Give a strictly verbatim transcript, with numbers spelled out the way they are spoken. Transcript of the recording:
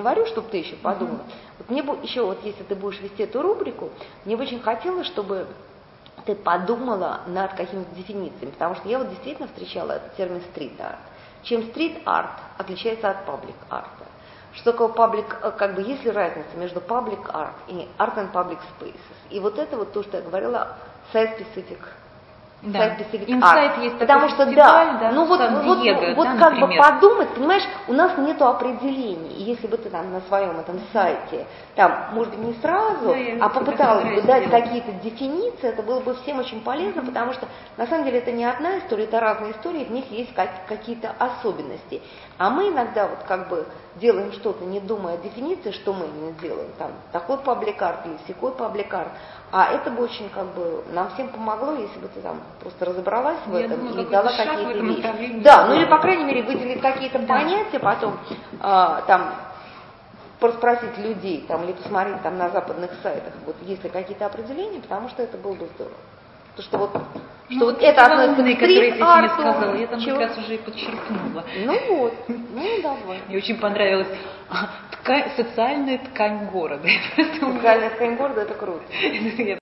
говорю, чтобы ты еще подумала. Mm-hmm. Вот мне бы еще, вот если ты будешь вести эту рубрику, мне бы очень хотелось, чтобы ты подумала над какими-то дефинициями, потому что я вот действительно встречала этот термин стрит-арт. Чем стрит-арт отличается от паблик-арта? Что такое паблик, как бы есть ли разница между паблик-арт и art and public spaces? И вот это вот то, что я говорила, site-specific. Да. Инсайт есть потому такой что да, да, ну вот, вот, Диего, вот да, как например. бы подумать, понимаешь, у нас нету определений. И если бы ты там на своем этом сайте, там, может быть, не сразу, да, а попыталась бы дать сделать. какие-то дефиниции, это было бы всем очень полезно, mm-hmm. потому что на самом деле это не одна история, это разные истории, в них есть как, какие-то особенности. А мы иногда вот как бы делаем что-то, не думая о дефиниции, что мы именно делаем, там, такой паблик-арт или сякой паблик-арт. А это бы очень как бы нам всем помогло, если бы ты там просто разобралась в Я этом думаю, и дала какие-то вещи. Да, да, ну или по крайней мере выделить какие-то да. понятия, потом а, там проспросить людей, там, или посмотреть там на западных сайтах, вот есть ли какие-то определения, потому что это было бы здорово. Потому что вот, что ну, вот это относится к стрит-арту. Я сказала, я там как раз уже и подчеркнула. Ну вот, ну давай. Мне очень понравилась ткань, социальная ткань города. Социальная ткань города, это круто.